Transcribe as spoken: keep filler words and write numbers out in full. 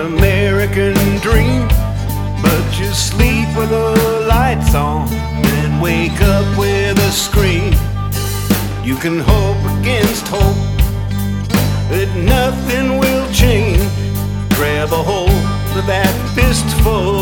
American dream, but you sleep with the lights on and wake up with a scream. You can hope against hope that nothing will change. Grab a hold of that fistful